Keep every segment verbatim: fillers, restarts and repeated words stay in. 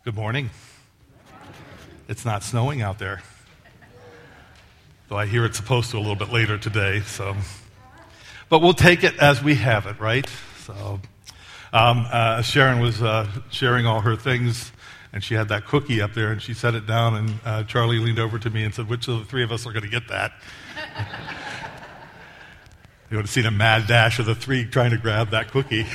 Good morning. It's not snowing out there, though I hear it's supposed to a little bit later today. So, but we'll take it as we have it, right? So, um, uh, Sharon was uh, sharing all her things, and she had that cookie up there, and she set it down, and uh, Charlie leaned over to me and said, "Which of the three of us are going to get that?" You would have seen a mad dash of the three trying to grab that cookie.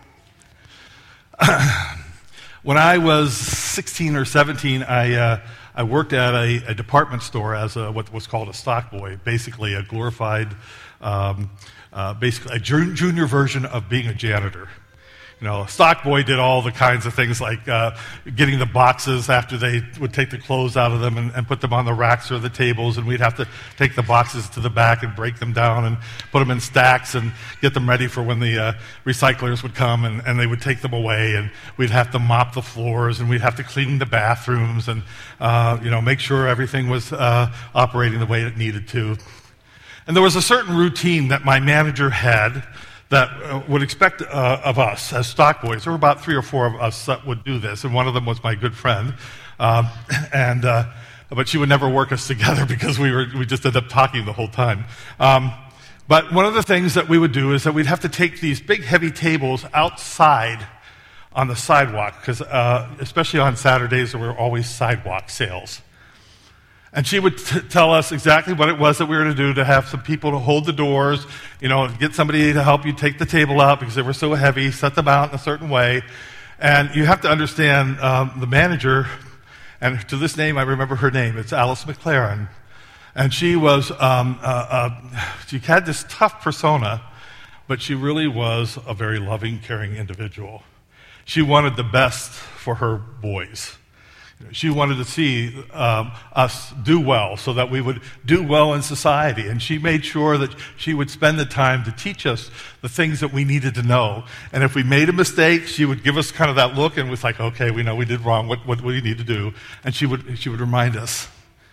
When I was sixteen or seventeen, I uh, I worked at a, a department store as a, what was called a stock boy, basically a glorified, um, uh, basically a junior version of being a janitor. You know, a stock boy did all the kinds of things like uh, getting the boxes after they would take the clothes out of them and, and put them on the racks or the tables, and we'd have to take the boxes to the back and break them down and put them in stacks and get them ready for when the uh, recyclers would come and, and they would take them away, and we'd have to mop the floors and we'd have to clean the bathrooms and uh, you know make sure everything was uh, operating the way it needed to. And there was a certain routine that my manager had that uh, would expect uh, of us as stock boys. There were about three or four of us that would do this, and one of them was my good friend. Um, and uh, but she would never work us together because we were we just ended up talking the whole time. Um, but one of the things that we would do is that we'd have to take these big, heavy tables outside on the sidewalk, because uh, especially on Saturdays, there were always sidewalk sales. And she would t- tell us exactly what it was that we were to do, to have some people to hold the doors, you know, get somebody to help you take the table out because they were so heavy, set them out in a certain way. And you have to understand um, the manager, and to this name I remember her name, it's Alice McLaren. And she was, um, uh, uh, she had this tough persona, but she really was a very loving, caring individual. She wanted the best for her boys. She wanted to see um, us do well so that we would do well in society. And she made sure that she would spend the time to teach us the things that we needed to know. And if we made a mistake, she would give us kind of that look and was like, okay, we know we did wrong. What, what do we need to do? And she would, she would remind us.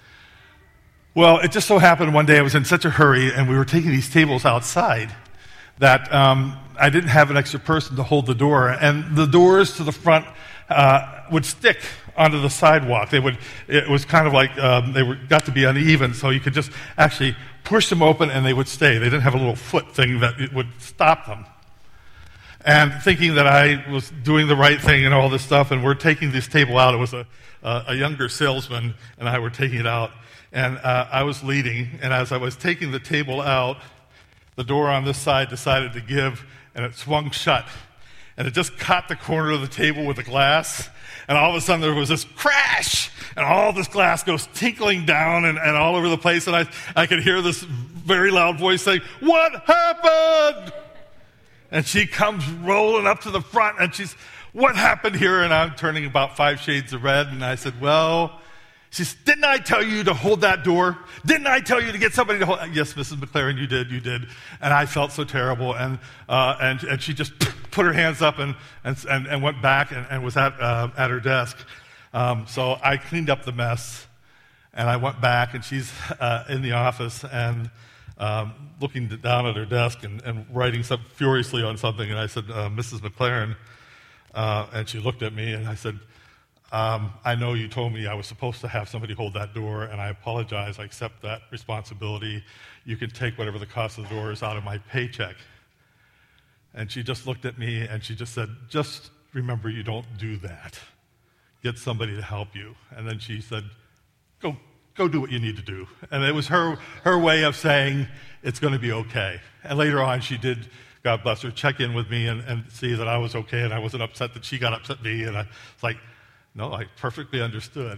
Well, it just so happened one day I was in such a hurry and we were taking these tables outside that um, I didn't have an extra person to hold the door. And the doors to the front uh, would stick onto the sidewalk. They would. It was kind of like um, they were got to be uneven, so you could just actually push them open and they would stay. They didn't have a little foot thing that it would stop them. And thinking that I was doing the right thing and all this stuff, and we're taking this table out. It was a uh, a younger salesman and I were taking it out, and uh, I was leading. And as I was taking the table out, the door on this side decided to give, and it swung shut, and it just caught the corner of the table with the glass. And all of a sudden there was this crash, and all this glass goes tinkling down and, and all over the place, and I, I could hear this very loud voice saying, "What happened?" And she comes rolling up to the front, and she's, "What happened here?" And I'm turning about five shades of red, and I said, "Well," she said, "Didn't I tell you to hold that door? Didn't I tell you to get somebody to hold?" "Yes, Missus McLaren, you did, you did." And I felt so terrible, and uh, and and she just put her hands up and and and, and went back and, and was at uh, at her desk. Um, so I cleaned up the mess, and I went back, and she's uh, in the office and um, looking down at her desk and, and writing some furiously on something. And I said, uh, "Missus McLaren," uh, and she looked at me, and I said, Um, I know you told me I was supposed to have somebody hold that door, and I apologize. I accept that responsibility. You can take whatever the cost of the door is out of my paycheck." And she just looked at me, and she just said, "Just remember, you don't do that. Get somebody to help you." And then she said, go go do what you need to do. And it was her, her way of saying, it's going to be okay. And later on, she did, God bless her, check in with me and, and see that I was okay, and I wasn't upset that she got upset at me. And I was like, no, I perfectly understood.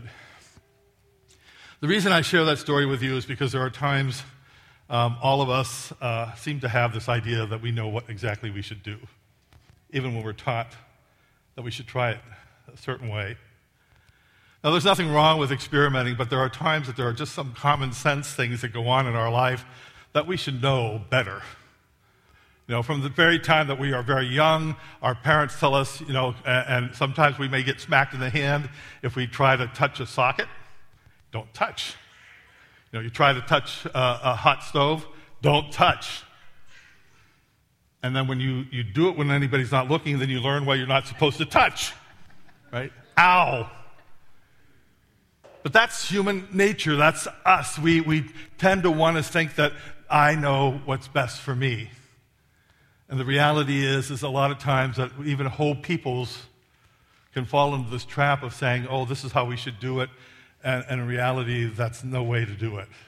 The reason I share that story with you is because there are times um, all of us uh, seem to have this idea that we know what exactly we should do, even when we're taught that we should try it a certain way. Now, there's nothing wrong with experimenting, but there are times that there are just some common sense things that go on in our life that we should know better. You know, from the very time that we are very young, our parents tell us, you know, and, and sometimes we may get smacked in the hand if we try to touch a socket. Don't touch. You know, you try to touch a, a hot stove, don't touch. And then when you, you do it when anybody's not looking, then you learn why you're not supposed to touch, right? Ow. But that's human nature. That's us. We, we tend to want to think that I know what's best for me. And the reality is, is a lot of times that even whole peoples can fall into this trap of saying, oh, this is how we should do it. And, and in reality, that's no way to do it.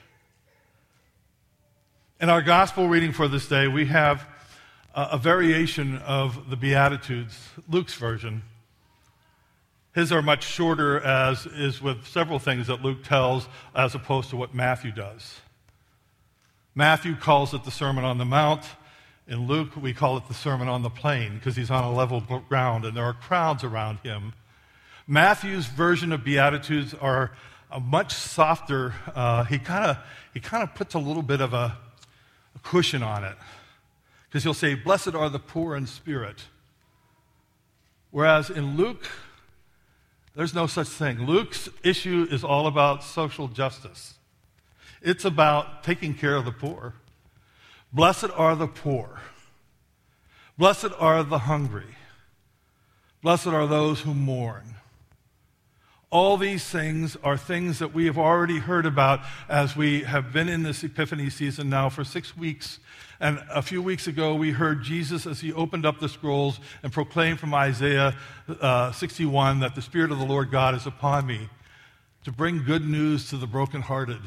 In our gospel reading for this day, we have a, a variation of the Beatitudes, Luke's version. His are much shorter, as is with several things that Luke tells, as opposed to what Matthew does. Matthew calls it the Sermon on the Mount. In Luke, we call it the Sermon on the Plain, because he's on a level ground and there are crowds around him. Matthew's version of Beatitudes are a much softer. Uh, he kind of he kind of puts a little bit of a, a cushion on it, because he'll say, "Blessed are the poor in spirit." Whereas in Luke, there's no such thing. Luke's issue is all about social justice. It's about taking care of the poor. Blessed are the poor. Blessed are the hungry. Blessed are those who mourn. All these things are things that we have already heard about as we have been in this Epiphany season now for six weeks. And a few weeks ago, we heard Jesus as he opened up the scrolls and proclaimed from Isaiah uh, sixty-one that the Spirit of the Lord God is upon me to bring good news to the brokenhearted,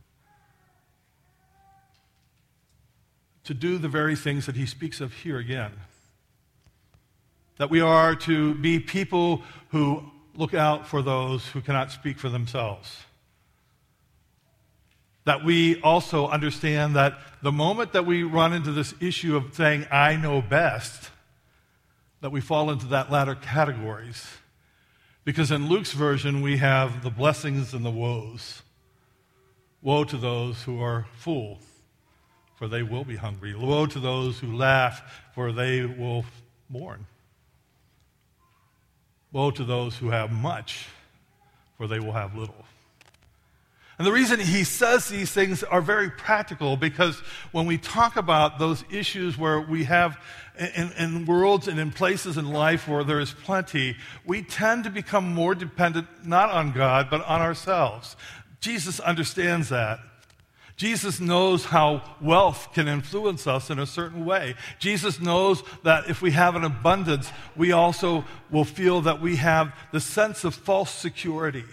to do the very things that he speaks of here again. That we are to be people who look out for those who cannot speak for themselves. That we also understand that the moment that we run into this issue of saying, I know best, that we fall into that latter categories. Because in Luke's version, we have the blessings and the woes. Woe to those who are full, for they will be hungry. Woe to those who laugh, for they will mourn. Woe to those who have much, for they will have little. And the reason he says these things are very practical, because when we talk about those issues where we have in, in worlds and in places in life where there is plenty, we tend to become more dependent not on God, but on ourselves. Jesus understands that. Jesus knows how wealth can influence us in a certain way. Jesus knows that if we have an abundance, we also will feel that we have the sense of false security.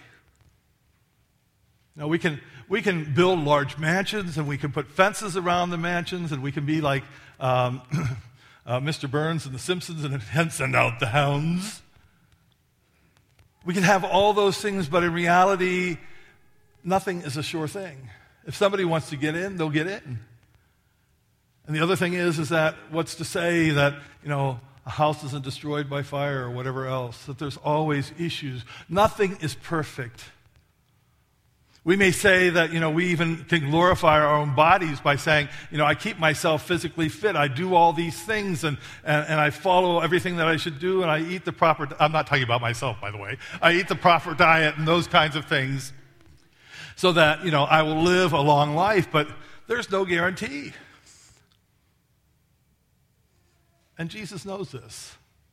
Now, we can, we can build large mansions, and we can put fences around the mansions, and we can be like um, uh, Mister Burns and the Simpsons and send out the hounds. We can have all those things, but in reality, nothing is a sure thing. If somebody wants to get in, they'll get in. And the other thing is, is that what's to say that, you know, a house isn't destroyed by fire or whatever else, that there's always issues. Nothing is perfect. We may say that, you know, we even can glorify our own bodies by saying, you know, I keep myself physically fit. I do all these things, and, and, and I follow everything that I should do, and I eat the proper, I'm not talking about myself, by the way. I eat the proper diet and those kinds of things, so that, you know, I will live a long life, but there's no guarantee. And Jesus knows this.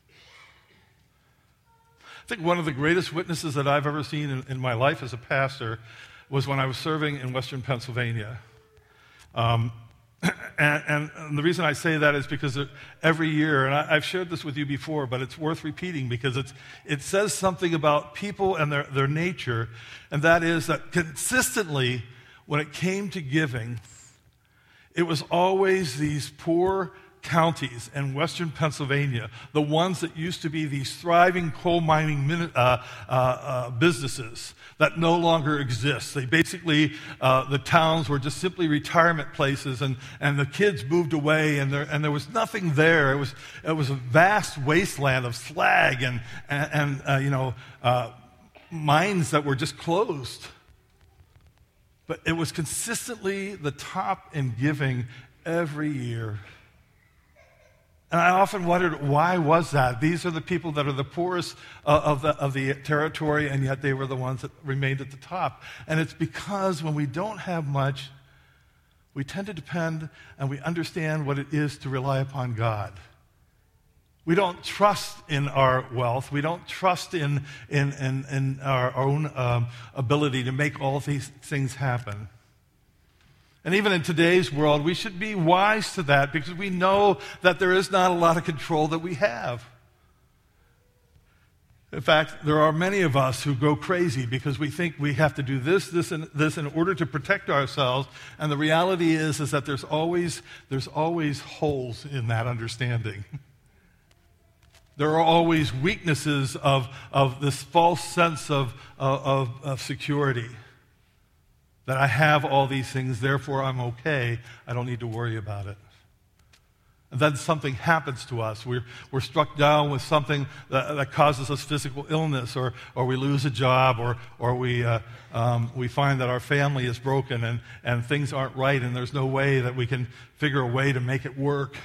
I think one of the greatest witnesses that I've ever seen in, in my life as a pastor was when I was serving in Western Pennsylvania. Um, and, and the reason I say that is because every year, and I, I've shared this with you before, but it's worth repeating because it's, it says something about people and their, their nature, and that is that consistently, when it came to giving, it was always these poor counties in Western Pennsylvania, the ones that used to be these thriving coal mining uh, uh, uh, businesses that no longer exist. They basically, uh, the towns were just simply retirement places, and, and the kids moved away, and there, and there was nothing there. It was, it was a vast wasteland of slag and, and, and uh, you know, uh, mines that were just closed. But it was consistently the top in giving every year. And I often wondered, why was that? These are the people that are the poorest uh, of, the, of the territory, and yet they were the ones that remained at the top. And it's because when we don't have much, we tend to depend and we understand what it is to rely upon God. We don't trust in our wealth. We don't trust in, in, in, in our own um, ability to make all these things happen. And even in today's world, we should be wise to that because we know that there is not a lot of control that we have. In fact, there are many of us who go crazy because we think we have to do this, this, and this in order to protect ourselves. And the reality is, is that there's always, there's always holes in that understanding. There are always weaknesses of, of this false sense of, of, of security. That I have all these things, therefore I'm okay. I don't need to worry about it. And then something happens to us. We're, we're struck down with something that, that causes us physical illness, or, or we lose a job, or, or we, uh, um, we find that our family is broken and, and things aren't right, and there's no way that we can figure a way to make it work.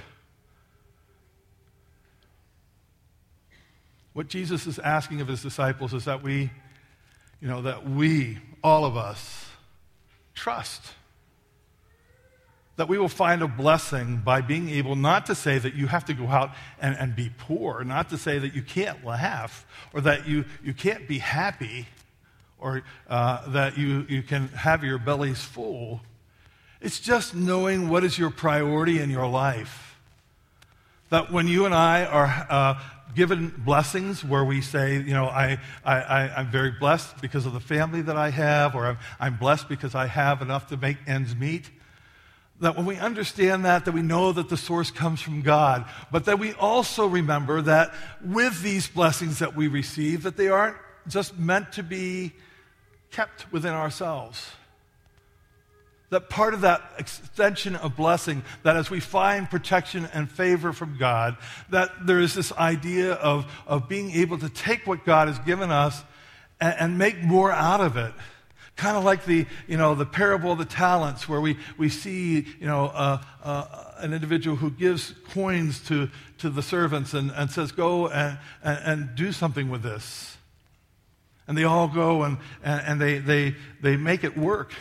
What Jesus is asking of his disciples is that we, you know, that we, all of us, trust. That we will find a blessing by being able not to say that you have to go out and, and be poor, not to say that you can't laugh, or that you, you can't be happy, or uh, that you, you can have your bellies full. It's just knowing what is your priority in your life. That when you and I are uh, given blessings where we say, you know, I, I, I, I'm very blessed because of the family that I have, or I'm, I'm blessed because I have enough to make ends meet, that when we understand that, that we know that the source comes from God, but that we also remember that with these blessings that we receive, that they aren't just meant to be kept within ourselves. That part of that extension of blessing, that as we find protection and favor from God, that there is this idea of, of being able to take what God has given us and, and make more out of it. Kind of like the, you know, the parable of the talents, where we, we see, you know, uh, uh, an individual who gives coins to, to the servants and, and says, go and, and, and do something with this. And they all go and, and, and they, they, they make it work.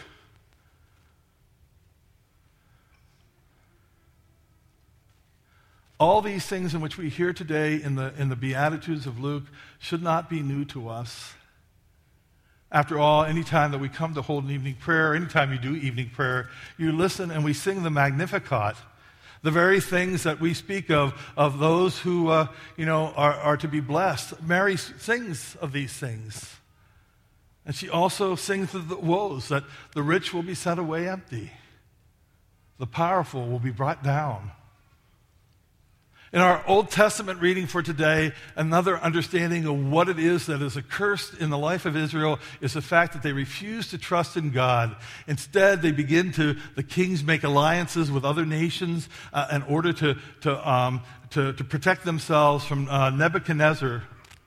All these things in which we hear today in the, in the Beatitudes of Luke should not be new to us. After all, anytime that we come to hold an evening prayer, anytime you do evening prayer, you listen and we sing the Magnificat, the very things that we speak of, of those who uh, you know, are, are to be blessed. Mary sings of these things. And she also sings of the woes, that the rich will be sent away empty. The powerful will be brought down. In our Old Testament reading for today, another understanding of what it is that is accursed in the life of Israel is the fact that they refuse to trust in God. Instead, they begin to, the kings make alliances with other nations uh, in order to, to, um, to, to protect themselves from uh, Nebuchadnezzar,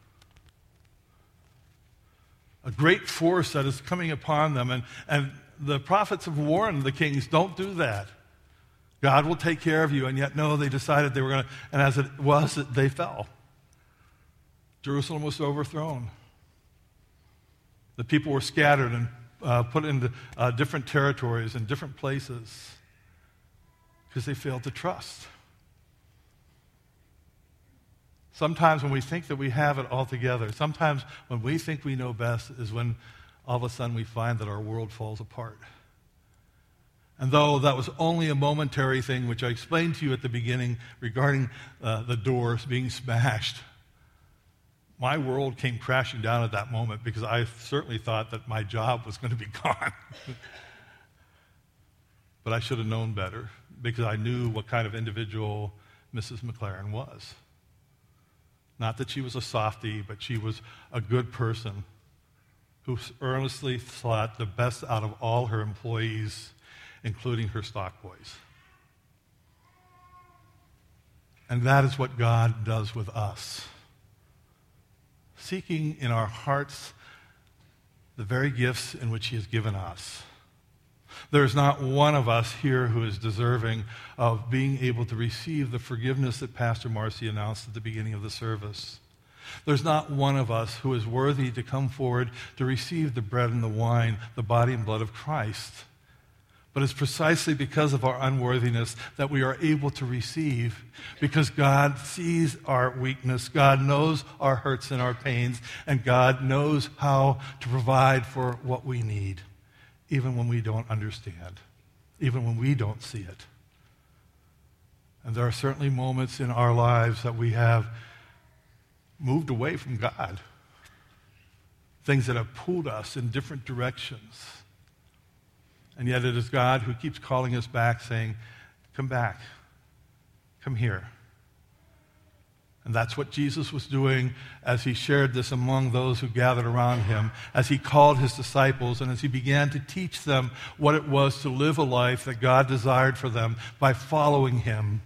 a great force that is coming upon them. And, and the prophets have warned the kings, don't do that. God will take care of you, and yet no, they decided they were going to, and as it was, they fell. Jerusalem was overthrown. The people were scattered and uh, put into uh, different territories and different places because they failed to trust. Sometimes when we think that we have it all together, sometimes when we think we know best is when all of a sudden we find that our world falls apart. And though that was only a momentary thing, which I explained to you at the beginning regarding uh, the doors being smashed, my world came crashing down at that moment because I certainly thought that my job was going to be gone. But I should have known better because I knew what kind of individual Missus McLaren was. Not that she was a softie, but she was a good person who earnestly sought the best out of all her employees, including her stock boys. And that is what God does with us. Seeking in our hearts the very gifts in which he has given us. There's not one of us here who is deserving of being able to receive the forgiveness that Pastor Marcy announced at the beginning of the service. There's not one of us who is worthy to come forward to receive the bread and the wine, the body and blood of Christ. But it's precisely because of our unworthiness that we are able to receive, because God sees our weakness, God knows our hurts and our pains, and God knows how to provide for what we need, even when we don't understand, even when we don't see it. And there are certainly moments in our lives that we have moved away from God, things that have pulled us in different directions. And yet it is God who keeps calling us back, saying, come back, come here. And that's what Jesus was doing as he shared this among those who gathered around him, as he called his disciples and as he began to teach them what it was to live a life that God desired for them by following him.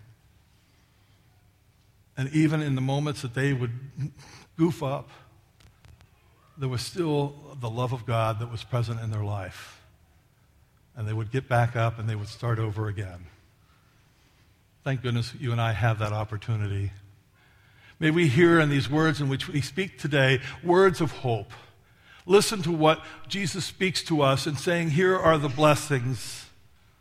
And even in the moments that they would goof up, there was still the love of God that was present in their life. And they would get back up and they would start over again. Thank goodness you and I have that opportunity. May we hear in these words in which we speak today words of hope. Listen to what Jesus speaks to us in saying, here are the blessings.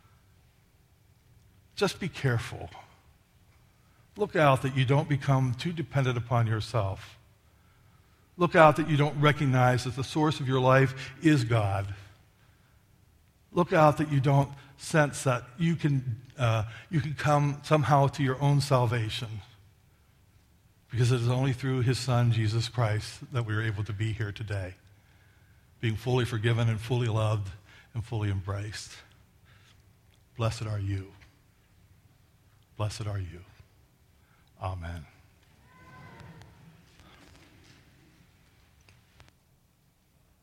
Just be careful. Look out that you don't become too dependent upon yourself. Look out that you don't recognize that the source of your life is God. Look out that you don't sense that you can, uh, you can come somehow to your own salvation, because it is only through his Son, Jesus Christ, that we are able to be here today, being fully forgiven and fully loved and fully embraced. Blessed are you. Blessed are you. Amen.